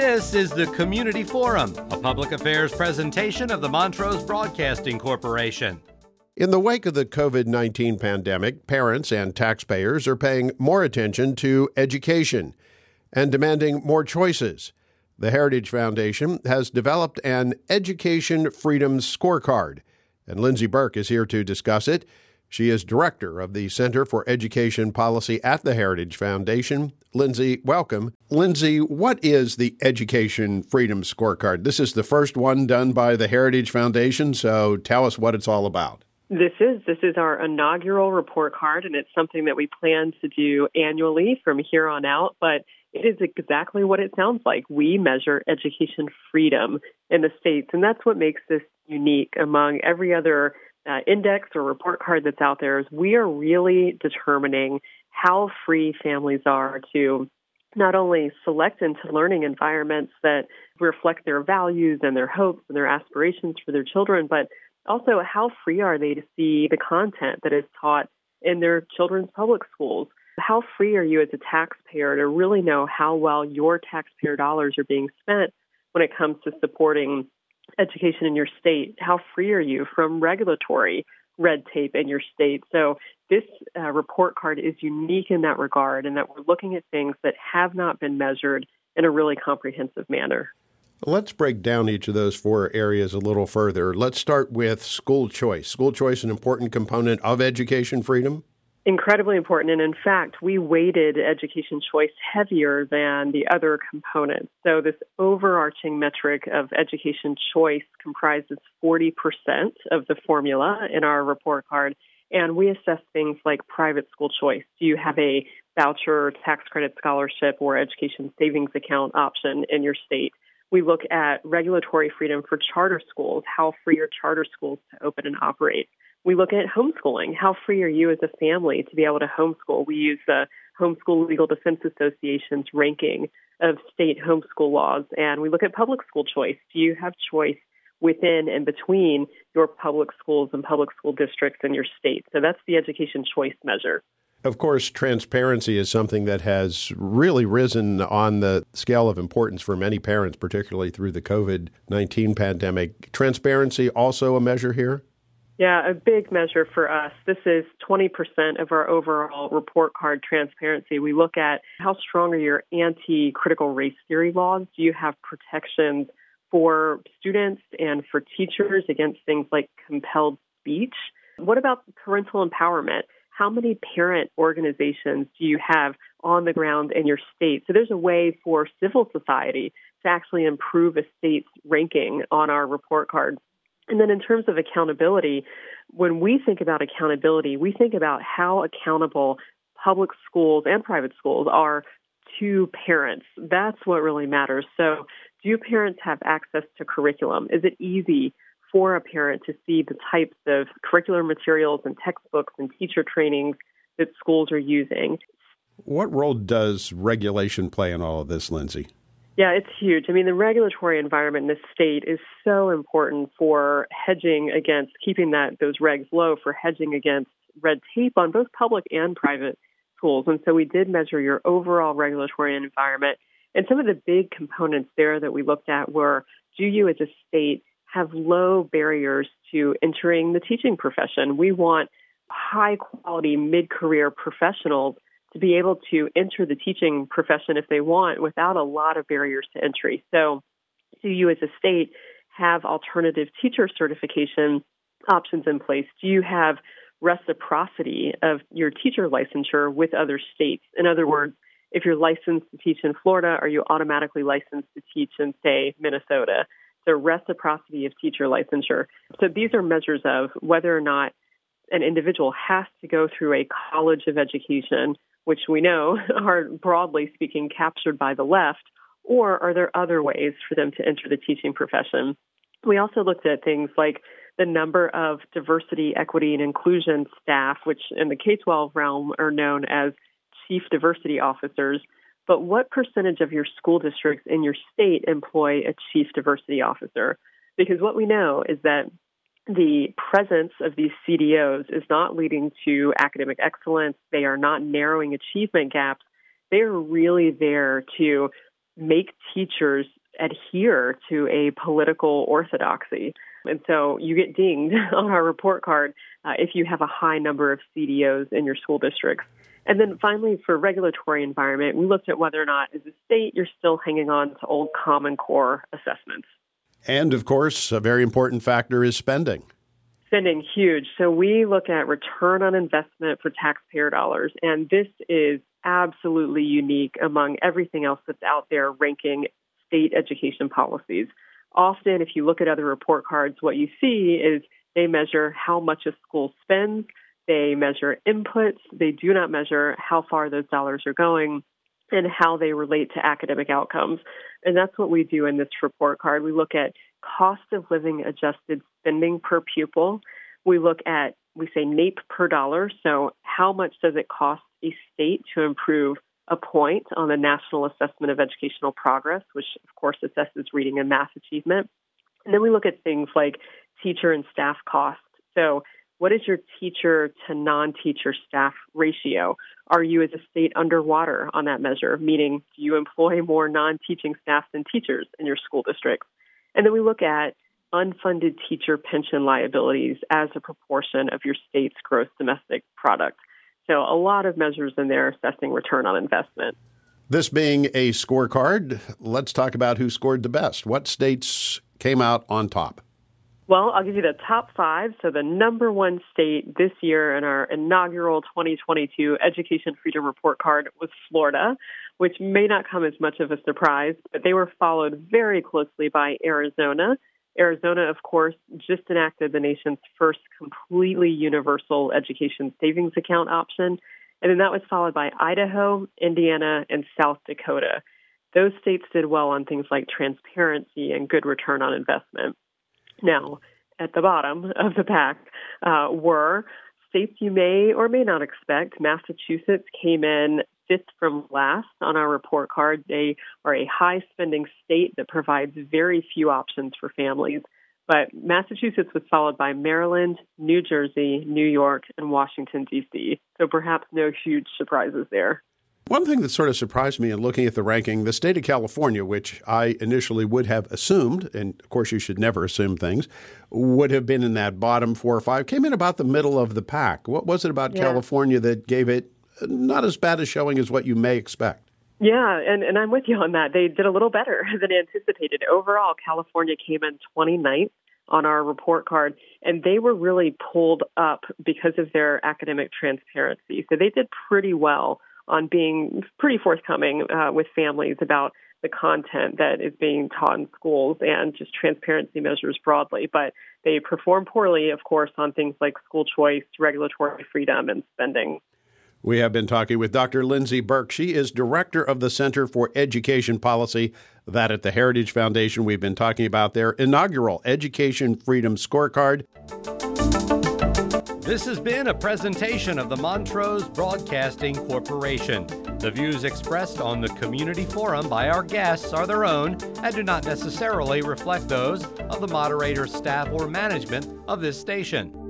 This is the Community Forum, a public affairs presentation of the Montrose Broadcasting Corporation. In the wake of the COVID-19 pandemic, parents and taxpayers are paying more attention to education and demanding more choices. The Heritage Foundation has developed an Education Freedom Scorecard, and Lindsay Burke is here to discuss it. She is director of the Center for Education Policy at the Heritage Foundation. Lindsay, welcome. Lindsay, what is the Education Freedom Scorecard? This is the first one done by the Heritage Foundation, so tell us what it's all about. This is our inaugural report card, and it's something that we plan to do annually from here on out, but it is exactly what it sounds like. We measure education freedom in the states, and that's what makes this unique among every other index or report card that's out there. Is we are really determining how free families are to not only select into learning environments that reflect their values and their hopes and their aspirations for their children, but also how free are they to see the content that is taught in their children's public schools. How free are you as a taxpayer to really know how well your taxpayer dollars are being spent when it comes to supporting education in your state? How free are you from regulatory red tape in your state? So this report card is unique in that regard, in that we're looking at things that have not been measured in a really comprehensive manner. Let's break down each of those four areas a little further. Let's start with school choice. School choice, an important component of education freedom? Incredibly important. And in fact, we weighted education choice heavier than the other components. So this overarching metric of education choice comprises 40% of the formula in our report card. And we assess things like private school choice. Do you have a voucher, tax credit scholarship, or education savings account option in your state? We look at regulatory freedom for charter schools. How free are charter schools to open and operate? We look at homeschooling. How free are you as a family to be able to homeschool? We use the Homeschool Legal Defense Association's ranking of state homeschool laws, and we look at public school choice. Do you have choice within and between your public schools and public school districts in your state? So that's the education choice measure. Of course, transparency is something that has really risen on the scale of importance for many parents, particularly through the COVID-19 pandemic. Transparency also a measure here? Yeah, a big measure for us. This is 20% of our overall report card transparency. We look at how strong are your anti-critical race theory laws? Do you have protections for students and for teachers against things like compelled speech? What about parental empowerment? How many parent organizations do you have on the ground in your state? So there's a way for civil society to actually improve a state's ranking on our report card. And then in terms of accountability, when we think about accountability, we think about how accountable public schools and private schools are to parents. That's what really matters. So do parents have access to curriculum? Is it easy for a parent to see the types of curricular materials and textbooks and teacher trainings that schools are using? What role does regulation play in all of this, Lindsay? Yeah, it's huge. I mean, the regulatory environment in this state is so important for hedging against keeping those regs low, for hedging against red tape on both public and private schools. And so we did measure your overall regulatory environment. And some of the big components there that we looked at were, do you as a state have low barriers to entering the teaching profession? We want high-quality mid-career professionals to be able to enter the teaching profession if they want without a lot of barriers to entry. So do you as a state have alternative teacher certification options in place? Do you have reciprocity of your teacher licensure with other states? In other words, if you're licensed to teach in Florida, are you automatically licensed to teach in, say, Minnesota? So reciprocity of teacher licensure. So these are measures of whether or not an individual has to go through a college of education, which we know are, broadly speaking, captured by the left, or are there other ways for them to enter the teaching profession? We also looked at things like the number of diversity, equity, and inclusion staff, which in the K-12 realm are known as chief diversity officers. But what percentage of your school districts in your state employ a chief diversity officer? Because what we know is that the presence of these CDOs is not leading to academic excellence. They are not narrowing achievement gaps. They are really there to make teachers adhere to a political orthodoxy. And so you get dinged on our report card if you have a high number of CDOs in your school districts. And then finally, for regulatory environment, we looked at whether or not, as a state, you're still hanging on to old Common Core assessments. And, of course, a very important factor is spending. Spending, huge. So we look at return on investment for taxpayer dollars, and this is absolutely unique among everything else that's out there ranking state education policies. Often, if you look at other report cards, what you see is they measure how much a school spends, they measure inputs, they do not measure how far those dollars are going and how they relate to academic outcomes. And that's what we do in this report card. We look at cost of living adjusted spending per pupil. We look at, we say NAEP per dollar. So how much does it cost a state to improve a point on the National Assessment of Educational Progress, which of course assesses reading and math achievement. And then we look at things like teacher and staff costs. So what is your teacher to non-teacher staff ratio? Are you as a state underwater on that measure? Meaning, do you employ more non-teaching staff than teachers in your school districts? And then we look at unfunded teacher pension liabilities as a proportion of your state's gross domestic product. So a lot of measures in there assessing return on investment. This being a scorecard, let's talk about who scored the best. What states came out on top? Well, I'll give you the top 5. So the number 1 state this year in our inaugural 2022 Education Freedom Report Card was Florida, which may not come as much of a surprise, but they were followed very closely by Arizona. Arizona, of course, just enacted the nation's first completely universal education savings account option. And then that was followed by Idaho, Indiana, and South Dakota. Those states did well on things like transparency and good return on investment. Now, at the bottom of the pack were states you may or may not expect. Massachusetts came in 5th from last on our report card. They are a high-spending state that provides very few options for families. But Massachusetts was followed by Maryland, New Jersey, New York, and Washington, D.C. So perhaps no huge surprises there. One thing that sort of surprised me in looking at the ranking, the state of California, which I initially would have assumed, and of course you should never assume things, would have been in that bottom 4 or 5, came in about the middle of the pack. What was it about California that gave it not as bad a showing as what you may expect? Yeah, and I'm with you on that. They did a little better than anticipated. Overall, California came in 29th on our report card, and they were really pulled up because of their academic transparency. So they did pretty well on being pretty forthcoming with families about the content that is being taught in schools and just transparency measures broadly. But they perform poorly, of course, on things like school choice, regulatory freedom, and spending. We have been talking with Dr. Lindsay Burke. She is director of the Center for Education Policy, that at the Heritage Foundation. We've been talking about their inaugural Education Freedom Scorecard. This has been a presentation of the Montrose Broadcasting Corporation. The views expressed on the community forum by our guests are their own and do not necessarily reflect those of the moderator, staff, or management of this station.